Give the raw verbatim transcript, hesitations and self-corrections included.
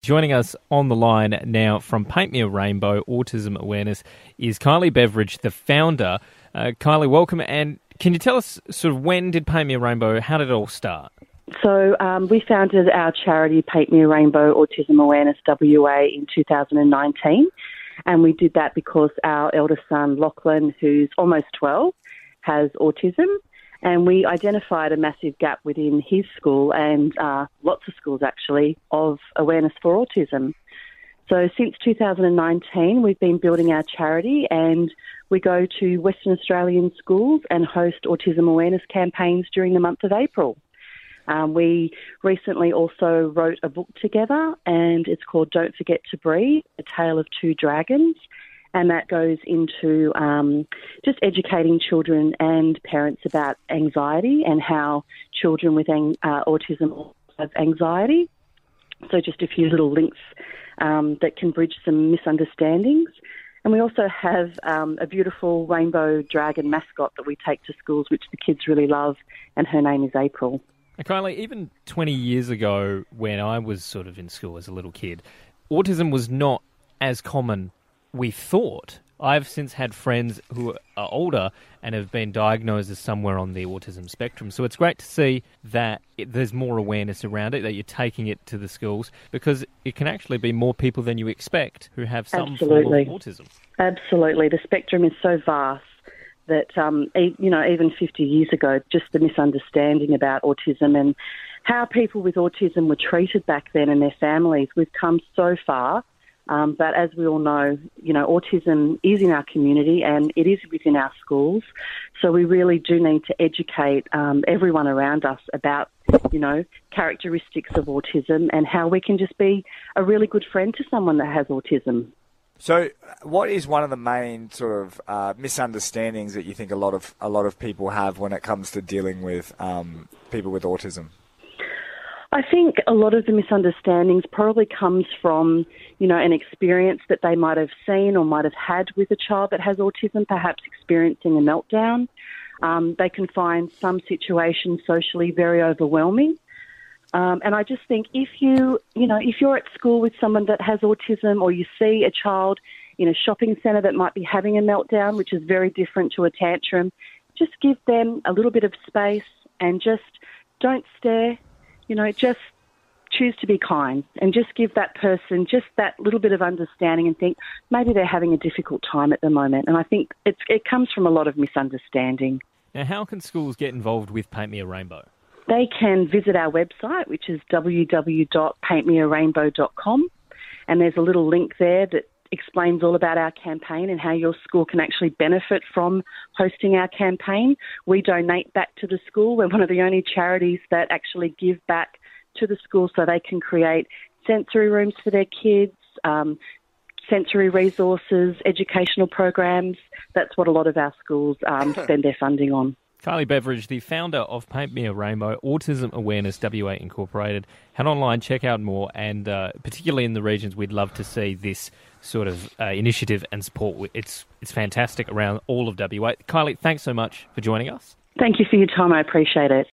Joining us on the line now from Paint Me a Rainbow Autism Awareness is Kylie Beveridge, the founder. Uh, Kylie, welcome. And can you tell us sort of when did Paint Me a Rainbow, how did it all start? So um, we founded our charity Paint Me a Rainbow Autism Awareness W A in two thousand nineteen, and we did that because our eldest son Lachlan, who's almost twelve, has autism, and we identified a massive gap within his school and uh, lots of schools actually of awareness for autism. So since two thousand nineteen we've been building our charity, and we go to Western Australian schools and host autism awareness campaigns during the month of April. Um, we recently also wrote a book together, and it's called Don't Forget to Breathe, A Tale of Two Dragons, and that goes into um, just educating children and parents about anxiety and how children with ang- uh, autism have anxiety. So just a few little links um, that can bridge some misunderstandings. And we also have um, a beautiful rainbow dragon mascot that we take to schools, which the kids really love, and her name is April. Now, Kylie, even twenty years ago when I was sort of in school as a little kid, autism was not as common we thought. I've since had friends who are older and have been diagnosed as somewhere on the autism spectrum. So it's great to see that it, there's more awareness around it, that you're taking it to the schools, because it can actually be more people than you expect who have some Absolutely. form of autism. Absolutely. The spectrum is so vast that, um, e- you know, even fifty years ago, just the misunderstanding about autism and how people with autism were treated back then and their families, we've come so far. Um, but as we all know, you know, autism is in our community and it is within our schools. So we really do need to educate um, everyone around us about, you know, characteristics of autism and how we can just be a really good friend to someone that has autism. So, what is one of the main sort of uh, misunderstandings that you think a lot of a lot of people have when it comes to dealing with um, people with autism? I think a lot of the misunderstandings probably comes from, you know, an experience that they might have seen or might have had with a child that has autism, perhaps experiencing a meltdown. Um, they can find some situations socially very overwhelming. Um, and I just think if you, you know, if you're at school with someone that has autism, or you see a child in a shopping centre that might be having a meltdown, which is very different to a tantrum, just give them a little bit of space and just don't stare, you know, just choose to be kind and just give that person just that little bit of understanding and think maybe they're having a difficult time at the moment. And I think it's, it comes from a lot of misunderstanding. Now, how can schools get involved with Paint Me a Rainbow? They can visit our website, which is w w w dot paint me a rainbow dot com, and there's a little link there that explains all about our campaign and how your school can actually benefit from hosting our campaign. We donate back to the school. We're one of the only charities that actually give back to the school so they can create sensory rooms for their kids, um, sensory resources, educational programs. That's what a lot of our schools um, spend their funding on. Kylie Beveridge, the founder of Paint Me a Rainbow Autism Awareness W A Incorporated. Head online, check out more, and uh, particularly in the regions, we'd love to see this sort of uh, initiative and support. It's it's fantastic around all of W A. Kylie, thanks so much for joining us. Thank you for your time. I appreciate it.